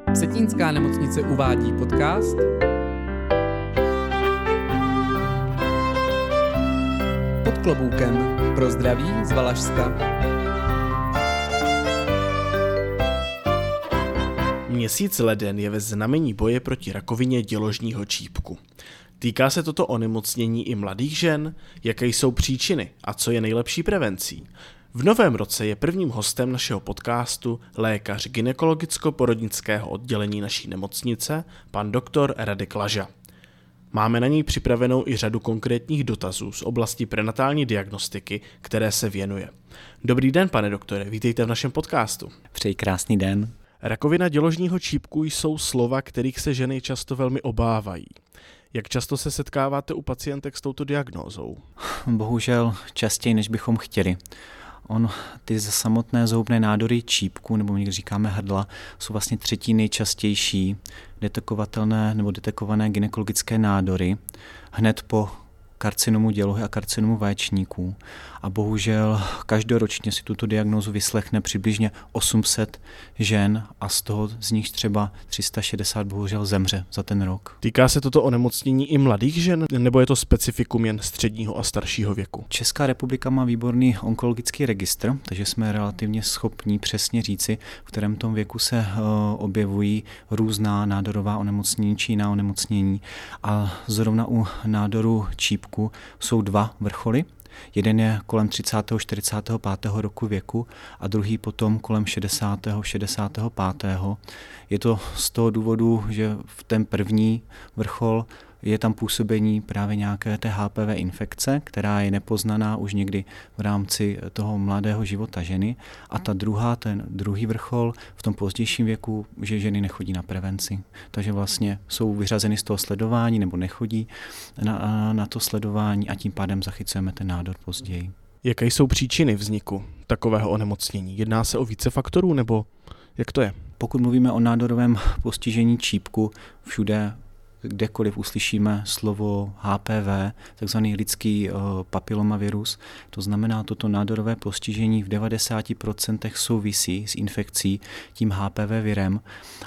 Vsetínská nemocnice uvádí podcast Pod kloboukem pro zdraví z Valašska. Měsíc leden je ve znamení boje proti rakovině děložního čípku. Týká se toto onemocnění i mladých žen? Jaké jsou příčiny a co je nejlepší prevencí? V novém roce je prvním hostem našeho podcastu lékař gynekologicko-porodnického oddělení naší nemocnice, pan doktor Radek Laža. Máme na něj připravenou i řadu konkrétních dotazů z oblasti prenatální diagnostiky, které se věnuje. Dobrý den, pane doktore, vítejte v našem podcastu. Přeji krásný den. Rakovina děložního čípku jsou slova, kterých se ženy často velmi obávají. Jak často se setkáváte u pacientek s touto diagnózou? Bohužel častěji, než bychom chtěli. Ty samotné zhoubné nádory čípku, nebo někdy říkáme hrdla, jsou vlastně třetí nejčastější detekovatelné nebo detekované gynekologické nádory hned po karcinomu dělohy a karcinomu vaječníků. A bohužel každoročně si tuto diagnózu vyslechne přibližně 800 žen a z nich třeba 360 bohužel zemře za ten rok. Týká se toto onemocnění i mladých žen, nebo je to specifikum jen středního a staršího věku? Česká republika má výborný onkologický registr, takže jsme relativně schopní přesně říci, v kterém tom věku se objevují různá nádorová onemocnění či jiná onemocnění. A zrovna u nádoru čípku jsou dva vrcholy. Jeden je kolem 30. 45. roku věku a druhý potom kolem 60. 65. Je to z toho důvodu, že v ten první vrchol je tam působení právě nějaké té HPV infekce, která je nepoznaná už někdy v rámci toho mladého života ženy. A ta ten druhý vrchol v tom pozdějším věku, že ženy nechodí na prevenci. Takže vlastně jsou vyřazeny z toho sledování nebo nechodí na to sledování a tím pádem zachycujeme ten nádor později. Jaké jsou příčiny vzniku takového onemocnění? Jedná se o více faktorů nebo jak to je? Pokud mluvíme o nádorovém postižení čípku, všude kdekoliv uslyšíme slovo HPV, takzvaný lidský papilomavirus, to znamená, toto nádorové postižení v 90% souvisí s infekcí tím HPV virem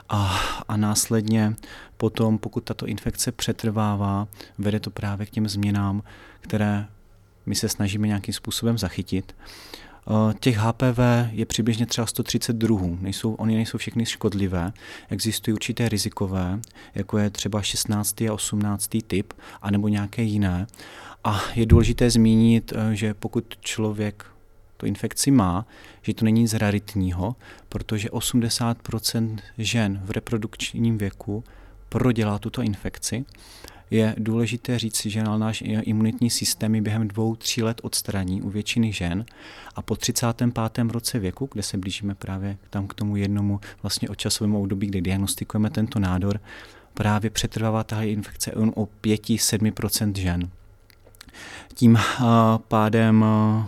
a následně potom, pokud tato infekce přetrvává, vede to právě k těm změnám, které my se snažíme nějakým způsobem zachytit. Těch HPV je přibližně třeba 130 druhů. Oni nejsou všechny škodlivé. Existují určité rizikové, jako je třeba 16. a 18. typ, anebo nějaké jiné. A je důležité zmínit, že pokud člověk tu infekci má, že to není nic raritního, protože 80% žen v reprodukčním věku prodělá tuto infekci. Je důležité říct, že náš imunitní systém ji během 2-3 let odstraní u většiny žen a po 35. roce věku, kde se blížíme právě tam k tomu jednomu vlastně časovému období, kdy diagnostikujeme tento nádor, právě přetrvává ta infekce jen o 5-7% žen. Tím pádem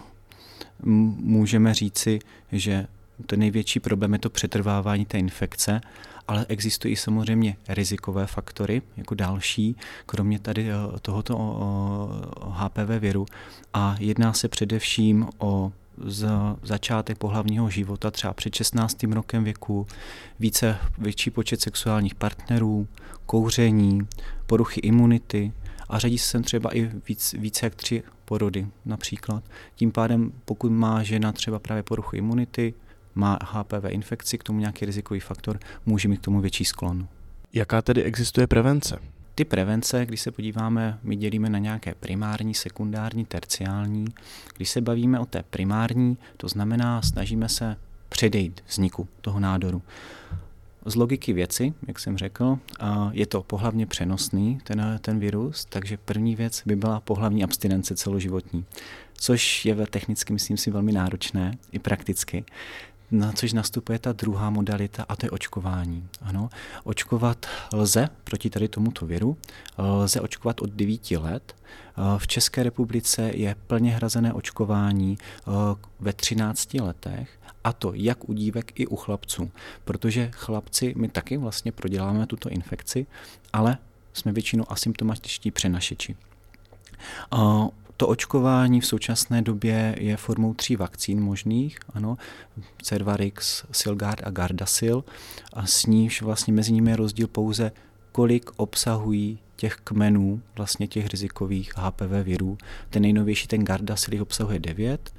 můžeme říci, že ten největší problém je to přetrvávání té infekce, ale existují samozřejmě rizikové faktory jako další, kromě tady tohoto HPV viru a jedná se především o začátek pohlavního života třeba před 16. rokem věku, větší počet sexuálních partnerů, kouření, poruchy imunity a řadí se sem třeba i více jak 3 porody například. Tím pádem, pokud má žena třeba právě poruchu imunity, má HPV infekci, k tomu nějaký rizikový faktor, může mít k tomu větší sklon. Jaká tedy existuje prevence? Ty prevence, když se podíváme, my dělíme na nějaké primární, sekundární, terciální. Když se bavíme o té primární, to znamená, snažíme se předejít vzniku toho nádoru. Z logiky věci, jak jsem řekl, je to pohlavně přenosný, ten virus, takže první věc by byla pohlavní abstinence celoživotní, což je technicky, myslím si, velmi náročné i prakticky. Na což nastupuje ta druhá modalita a to je očkování. Ano, očkovat lze proti tady tomuto viru, lze očkovat od 9 let. V České republice je plně hrazené očkování ve 13 letech, a to jak u dívek i u chlapců, protože chlapci, my taky vlastně proděláme tuto infekci, ale jsme většinou asymptomatičtí přenašeči. To očkování v současné době je formou 3 vakcín možných, ano, Cervarix, Silgard a Gardasil, a s níž vlastně mezi nimi je rozdíl pouze, kolik obsahují těch kmenů, vlastně těch rizikových HPV virů. Ten nejnovější, ten Gardasil, obsahuje 9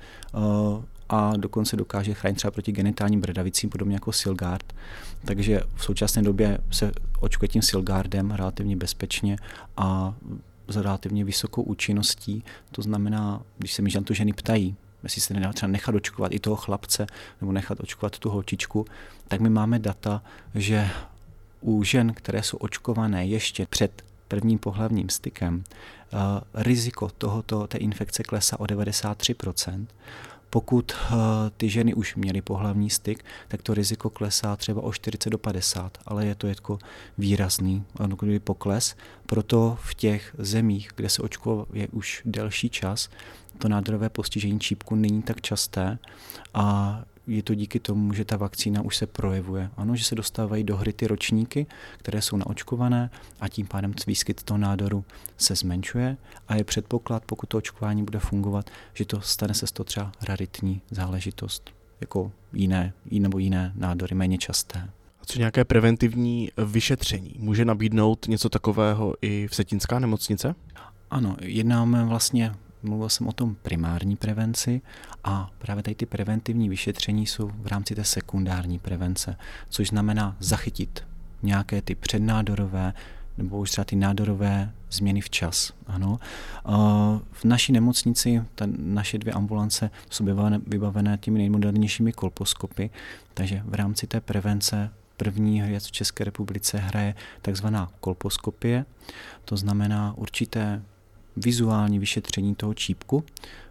a dokonce dokáže chránit třeba proti genitálním bradavicím, podobně jako Silgard. Takže v současné době se očkuje tím Silgardem relativně bezpečně a s relativně vysokou účinností. To znamená, když se mi na to ženy ptají, jestli se nedá třeba nechat očkovat i toho chlapce nebo nechat očkovat tu holčičku, tak my máme data, že u žen, které jsou očkované ještě před prvním pohlavním stykem, riziko té infekce klesá o 93%. Pokud ty ženy už měly pohlavní styk, tak to riziko klesá třeba o 40 do 50, ale je to jako výrazný pokles. Proto v těch zemích, kde se očkuje už delší čas, to nádorové postižení čípku není tak časté a je to díky tomu, že ta vakcína už se projevuje. Ano, že se dostávají do hry ty ročníky, které jsou naočkované a tím pádem výskyt toho nádoru se zmenšuje a je předpoklad, pokud to očkování bude fungovat, že to stane se z toho třeba raritní záležitost, jako jiné nádory, méně časté. A co nějaké preventivní vyšetření? Může nabídnout něco takového i Vsetínská nemocnice? Ano, jednáme vlastně, mluvil jsem o tom primární prevenci a právě tady ty preventivní vyšetření jsou v rámci té sekundární prevence, což znamená zachytit nějaké ty přednádorové nebo už třeba ty nádorové změny včas. Ano. V naší nemocnici naše 2 ambulance jsou vybavené těmi nejmodernějšími kolposkopy, takže v rámci té prevence první věc v České republice hraje takzvaná kolposkopie, to znamená určité vizuální vyšetření toho čípku.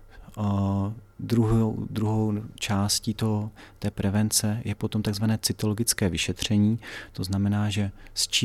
Druhou částí té prevence je potom takzvané cytologické vyšetření, to znamená, že z